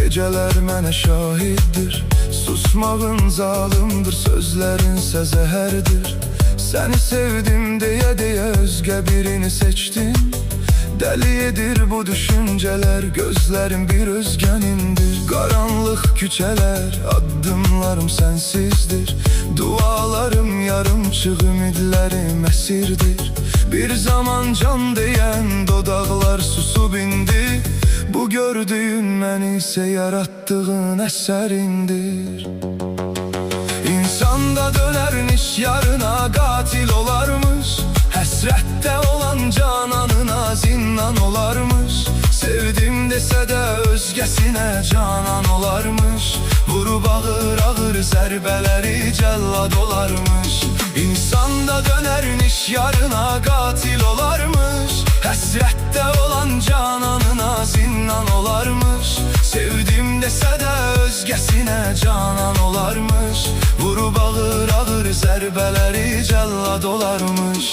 Geceler mənə şahiddir. Susmağın zalımdır, sözlərinsə zəhərdir. Səni sevdim deyə özgə birini seçdim. Dəli edir bu düşüncələr, gözlərim bir özgənindir. Qaranlıq küçələr, addımlarım sənsizdir. Dualarım yarımçıq, ümidlərim əsirdir. Bir zaman can deyən dodaqlar susub indi. Bu gördüyün məni isə yaratdığın əsərindir. İnsanda dönərmiş yarına qatil olarmış. Həsrətdə olan cananına zindan olarmış. Sevdim desə də özgəsinə canan olarmış. Vurub ağır zərbələri cəllad olarmış. İnsanda dönərmiş yarına qatil olarmış. Həsrətdə olan cananına zindan olarmış. Sevdim desə də özgəsinə canan olarmış. Vurub ağır zərbələri cəllad olarmış.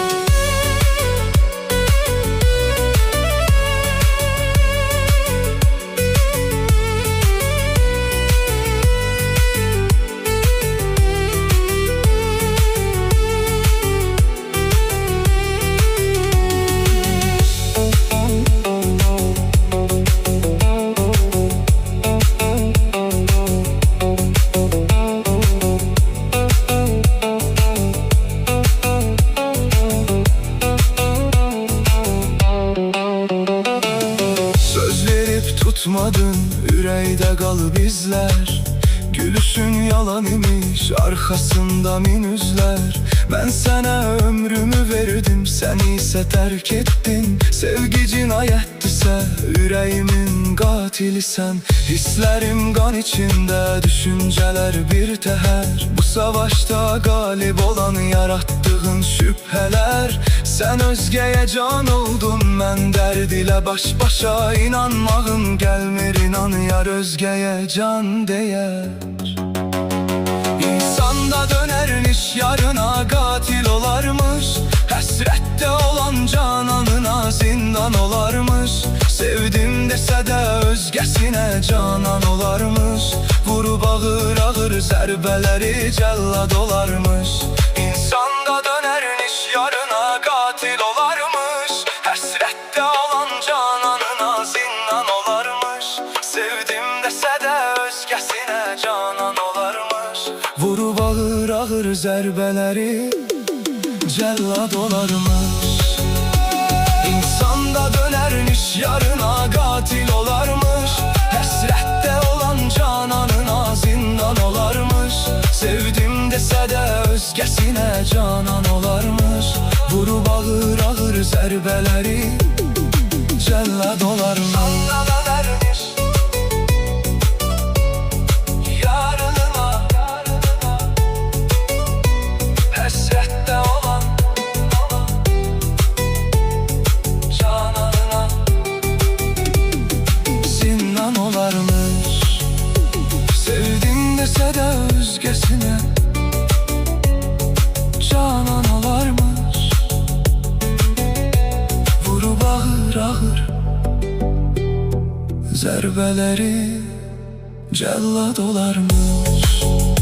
Tutmadın, ürəkdə qalıb izlər. Gülüşün yalan imiş, arxasında min üzlər. Mən sənə ömrümü verdim, sən isə tərk etdin. Sevgi cinayətdirsə, ürəyimin qatilisən. Hisslərim qan içində, düşüncələr bir təhər. Bu savaşda qalib olan yaratdığın şübhələr. Sən özgəyə can oldun, mən dərd ilə baş-başa. İnanmağım gəlmir, inan yar özgəyə can deyər. İnsanda dönərmiş yarına qatil olarmış. Həsrətdə olan cananına zindan olarmış. Sevdim desə də özgəsinə canan olarmış. Vurub ağır zərbələri cəllad olarmış. İnsanda dönərmiş yarına qatil olarmış. Həsrətdə olan cananına zindan olarmış. Sevdim desə də özgəsinə canan olarmış. Vurub ağır zərbələri cəllad olarmış. İnsanda dönərmiş yarına qatil olarmış. Həsrətdə olan cananına zindan olarmış. Sevdim desə də özgəsinə canan olarmış. Vurub ağır zərbələri cəllad olarmış. Sevdim desə də özgəsinə canan olarmış. Vurub ağır zərbələri cəllad olarmış.